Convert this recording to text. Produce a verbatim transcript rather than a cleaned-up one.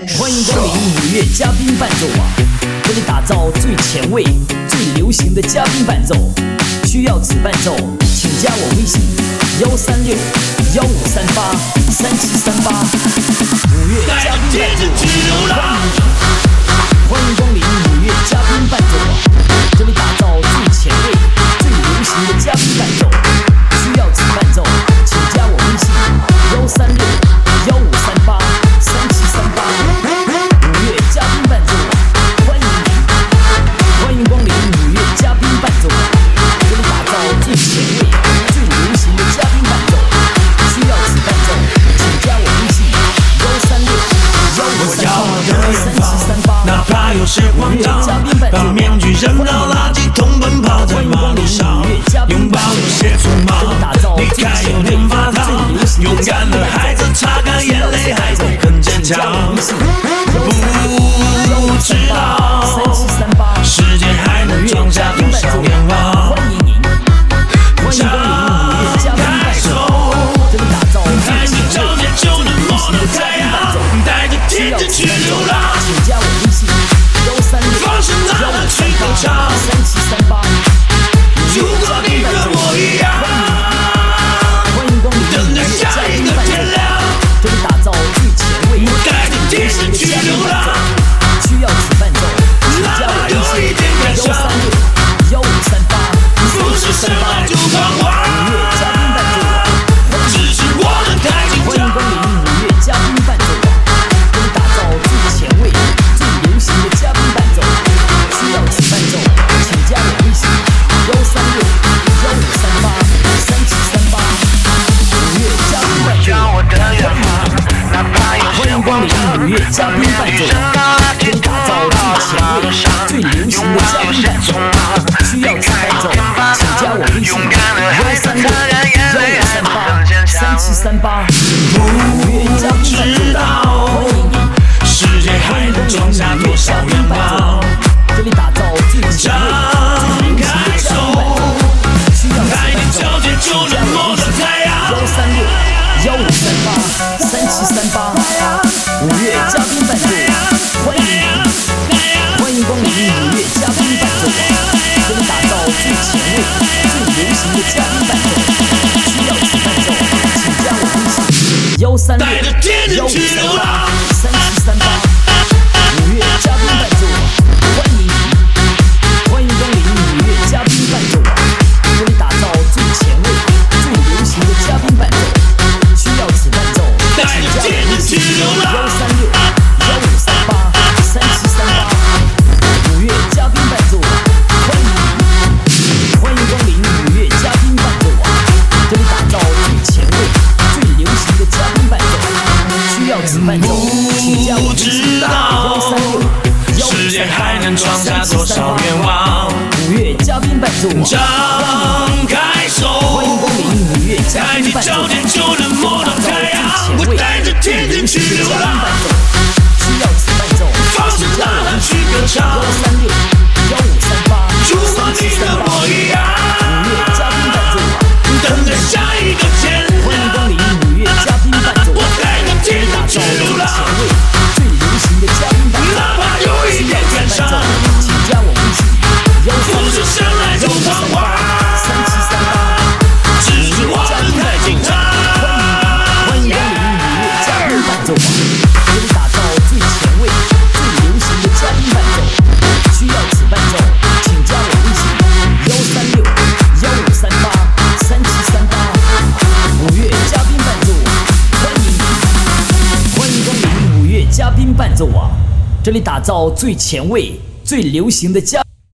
欢迎光临五月嘉宾伴奏网，为你打造最前卫、最流行的嘉宾伴奏。需要此伴奏，请加我微信：幺三六幺五三八三七三八。五月嘉宾伴奏，欢迎光临五月嘉宾伴奏网，这里打造最前卫、最流行的嘉宾伴奏。需要此伴奏，请加我微信：幺三六幺五三八三七三八。五月嘉宾伴奏网，欢迎你，欢迎光临五月嘉宾伴奏网，这里打造最前卫、最流行的嘉宾伴奏。需要此伴奏，请加我微信：幺三六幺五三八三七三八。 哪怕有时慌张，把面具扔到垃圾桶，奔跑在马路上，拥抱有些匆忙，离开有点发烫，勇敢的孩子擦干眼泪，还得很坚强。不知道世界还能装下多少愿望，张开手，带着照片就能摸到太阳，带着天真去流浪，放声呐喊去歌唱。如果你跟我一样，等待下一个天亮，我带着天真去流浪，哪怕有一点感伤，不是生来就彷徨，只是我们太紧张。 光临五月嘉宾伴奏，给你打造最前卫、最流行的嘉宾伴奏。需要此伴奏，请加我微信：幺三六幺五三八三七三八。五月嘉宾伴奏，欢迎你， 世界还能装下多少愿望？ 这里打造最前卫、最流行的嘉宾伴奏。需要此伴奏，请加我微信：幺三六幺五三八三七三八。五月嘉宾伴奏，欢迎你，欢迎光临五月嘉宾伴奏网，给你打造最前卫、最流行的嘉宾伴奏。需要此伴奏，请加我微信：幺三六幺五三八三七三八。五月嘉宾伴奏网，欢迎你，欢迎光临五月嘉宾伴奏网，给你打造最前卫、最流行的嘉宾伴奏。需要此伴奏，请加我微信：幺三六幺五三八三七三八。五月嘉宾伴奏网，欢迎你，欢迎光临五月嘉宾伴奏网，这里打造最前卫、最流行的嘉宾伴奏。需要此伴奏，请加我微信：幺三六幺五三八三七三八。五月嘉宾伴奏网， 张开手， 欢迎光临五月嘉宾伴奏网， 就能摸到太阳，我带着天真去流浪， 需要此伴奏， 放声呐喊去歌唱。 幺三六幺五三八如果你跟我一样， 五月嘉宾伴奏网， 等待下一个天亮， 欢迎光临五月嘉宾伴奏网， 我带着天真去流浪， 最流行的嘉宾伴奏。 哪怕有一点感伤， 请加我微信：幺三不是生来就彷徨， 三七三八。 只是我们太紧张。 欢迎光临五月嘉宾伴奏网，给你打造最前卫、最流行的嘉宾伴奏。需要此伴奏，请加我微信：幺三六幺五三八三七三八。五月嘉宾伴奏网，欢迎你，欢迎光临五月嘉宾伴奏网，这里打造最前卫、最流行的嘉。